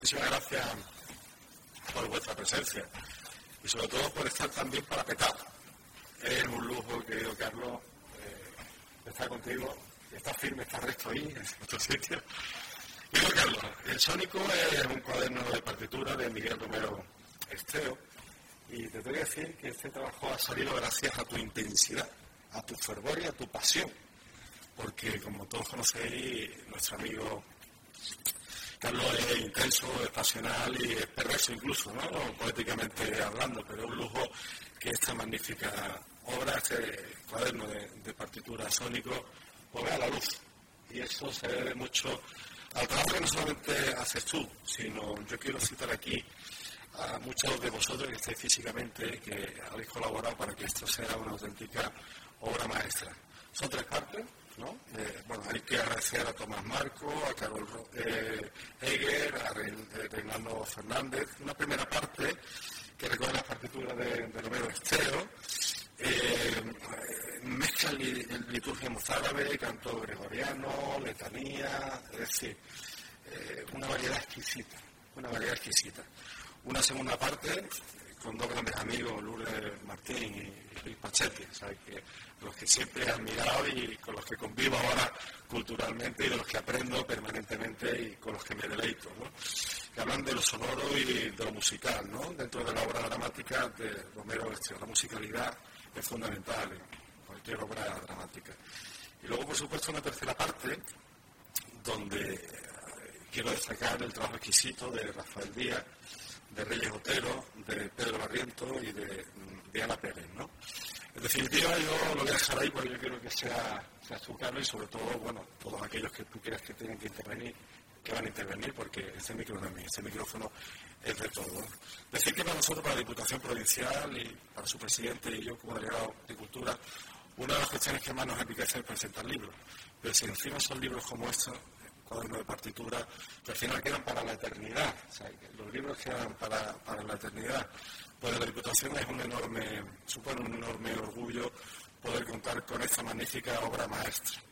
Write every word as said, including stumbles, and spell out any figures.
Muchísimas gracias por vuestra presencia y sobre todo por estar también para petar. Es un lujo, querido Carlos, eh, estar contigo, estar firme, estar recto ahí, en nuestro sitio. Querido Carlos, el Sónico es un cuaderno de partitura de Miguel Romero Esteo y te tengo que decir que este trabajo ha salido gracias a tu intensidad, a tu fervor y a tu pasión, porque como todos conocéis, nuestro amigo Carlos es intenso, es pasional y es perverso incluso, ¿no? Poéticamente hablando, pero es un lujo que esta magnífica obra, este cuaderno de, de partitura Sónico, pues vea la luz. Y eso se debe mucho al trabajo que no solamente haces tú, sino yo quiero citar aquí a muchos de vosotros que estáis físicamente, que habéis colaborado para que esto sea una auténtica obra maestra. Son tres partes, ¿no? Eh, bueno, hay que agradecer a Tomás Marco, a Carol eh, Eger, a Reinaldo Fernández. Una primera parte que recoge las partituras de, de Romero Esteo, eh, mezcla li, liturgia mozárabe, canto gregoriano, letanía, es decir, eh, una variedad exquisita, una variedad exquisita. Una segunda parte con dos grandes amigos, Lourdes Martín y Luis Pachetti, ¿sabes? Que los que siempre he admirado y con los que convivo ahora culturalmente y de los que aprendo permanentemente y con los que me deleito, ¿no? Que hablan de lo sonoro y de lo musical, ¿no? Dentro de la obra dramática de Romero Esteo. La musicalidad es fundamental en cualquier obra dramática. Y luego, por supuesto, una tercera parte donde eh, quiero destacar el trabajo exquisito de Rafael Díaz, de Reyes Otero, de Pedro Barriento y de, de Ana Pérez, ¿no? En definitiva, yo lo voy a dejar ahí porque yo quiero que sea, sea tu Carlos y sobre todo, bueno, todos aquellos que tú quieras que tengan que intervenir, que van a intervenir, porque este micrófono es mío, este micrófono es de todos. Decir que para nosotros, para la Diputación Provincial y para su presidente y yo como delegado de Cultura, una de las cuestiones que más nos enriquece es presentar libros. Pero si encima son libros como estos, cuadernos de partitura, que al final quedan para la eternidad, o sea, los libros quedan para, para la eternidad, pues la Diputación es un enorme, supone un enorme orgullo poder contar con esta magnífica obra maestra.